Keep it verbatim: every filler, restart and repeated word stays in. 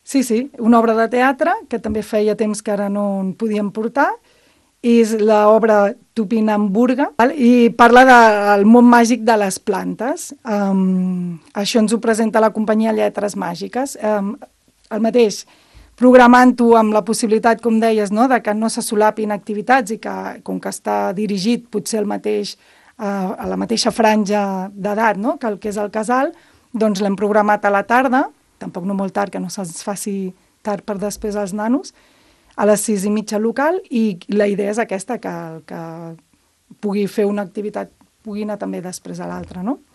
Sí, sí, una obra de teatre, que també feia temps que ara no en podíem portar, és l'obra Tupinamburga, i parla del món màgic de les plantes. Um, això ens ho presenta la companyia Lletres Màgiques. Um, el mateix, programant-ho amb la possibilitat, com deies, no?, de que no se solapin activitats i que, com que està dirigit potser el mateix, uh, a la mateixa franja d'edat, no?, que el que és el casal, doncs l'hem programat a la tarda, tampoc no molt tard, que no se'ns faci tard per després als nanos, a les sis i mitja local, i la idea és aquesta, que, que pugui fer una activitat, pugui anar també després a l'altra, no?